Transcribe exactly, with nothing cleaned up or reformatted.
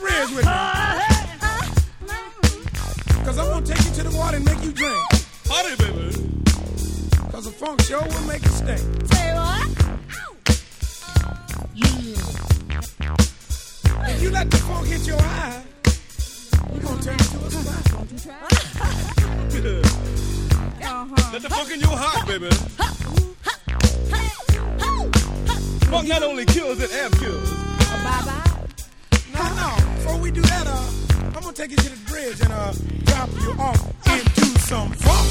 bridge with me. Cause I'm gonna take you to the water and make you drink. Party, baby. Cause the funk show will make you stink. Say what? Yeah. If you let the funk hit your eye, we're gonna turn it to a spot. Won't you try? Uh-huh. Let the funk in your heart, baby. Funk not only kills, it amp kills. Uh, bye-bye. No, no. Before we do that, uh, I'm gonna take you to the bridge and uh, drop you off into some funk.